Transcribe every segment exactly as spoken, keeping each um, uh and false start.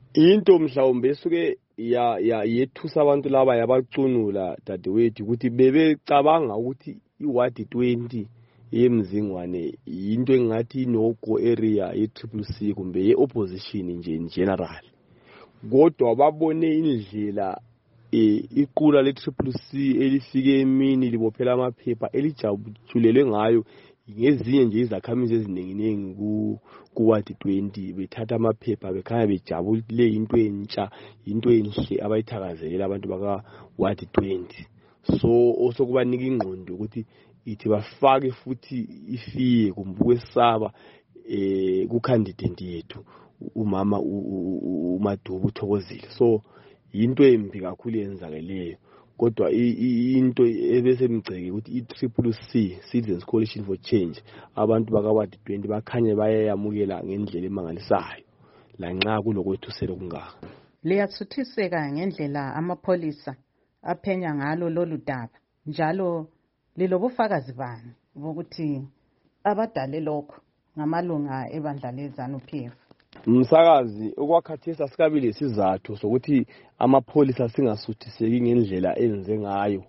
into mhlawumbe esuke ya ya yethusa abantu laba yabacunula dadewethu ukuthi bebecabanga ukuthi iwadi twenty yemzingwane into engathi inogo area ye-Triple C kumbe ye-opposition nje in general. Kodwa babone indlela iqula le-Triple C elifike emini libophela amaphepha elijabulelwe ngayo ngezinye nje izakhamizi eziningi ku kuwadi twenty bethatha amaphepha bekhanya bejabulile into entsha into enhle abayithakazelela abantu baka wadi twenty. So osokubanika ingqondo ukuthi ithi bafake futhi ifiye kumbuke saba eh ku candidate yethu umama uMadubu Thokozile. So into embi kakhulu yenzakeleyo, kodwa into ebese mgceke ukuthi i-Triple C Citizens Coalition for Change abantu bakawadi twenty bakhanye bayayamukela ngendlela emangalisayo lanxa kulokwethusela okungaka. Liyathuthiseka ngendlela amapholisa aphenya ngalo lolu daba, njalo lilobufakazi bani bokuthi abadale lokho ngamalunga ebandla leZANU-P F? Msakazi, okwakhathesi asikabile isizathu sokuthi amapholisa singasuthiseki ngendlela enze ngayo.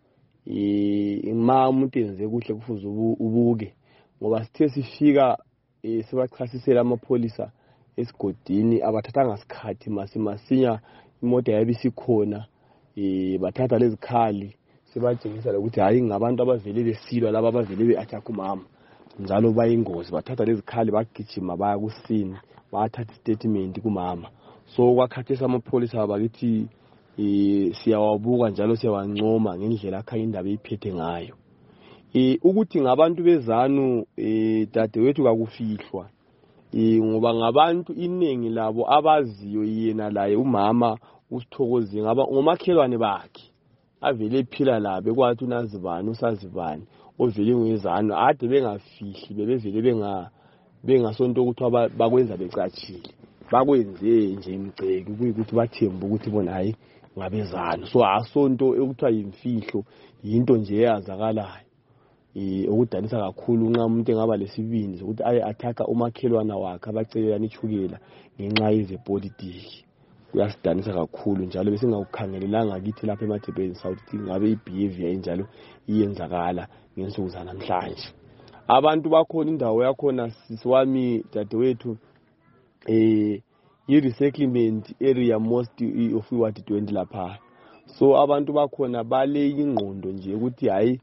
Eh ma umuntu enze kuhle kufuze ubuke, ngoba sithe sifika sebachasisela amapholisa esigodini abathathanga isikhathi masimasinya imoto yabisikhona eh bathatha lezikhali sebatshengisa ukuthi hayi ngabantu abavele besilwa laba abavele beattack umama njalo bayingozi, bathatha lezikhali bagijima baya kusini bathatha statement kumama. So kwakhathesa amapholisa abakithi eh siyawabuka njalo siyawancoma ngendlela akhaya indaba iphethe ngayo. Eh ukuthi ngabantu beZANU eh dadewethu kakufihlwa eh ngoba ngabantu iningi labo abaziyo yena laye umama uSithokoze ngaba ngomakhelwane bakhe avele ephila labe kwathi unazibani usazibani ovele ngezanu ade bengafihli bebevele benga bengasonto ukuthi bakwenza becatshile bakwenze nje imgceke kuyikuthi bathemba ukuthi bona hayi ngabezanu. So asonto ekuthiwa yimfihlo into nje eyazakalayo eh okudanisa kakhulu nxa umuntu engaba lesibindi ukuthi aye athaka umakhelwana wakhe abacelelana ichukela ngenxa yezepolitiki. Kuyasidanisa kakhulu njalo bese ngakukhangelelanga kithi lapha eMathebeni South ngabe ibehavior enjalo iyenzakala ngensuku zanamhlanje. Abantu bakhona indawo yakhona sisiwami dadewethu eh i-resettlement area most of iwadi twenty lapha. So abantu bakhona bale ingqondo nje ukuthi hayi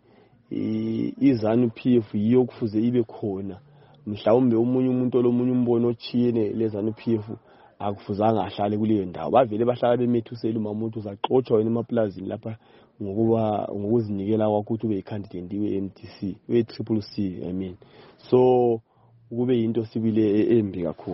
iZANU-P F yiyo kufuze ibe khona, mhlawumbe umunye umuntu olomunye umbono ochiyene leZANU-P F akufuzanga ahlale kuleyo ndawo. Bavele bahlala bemethusela umamuntu uzaxotsha wena emaplazini lapha ngokuba ngokuzinikela kwakho ukuthi ube yicandidate we-M D C we-Triple C I mean. So kube into sibile embi kakhulu.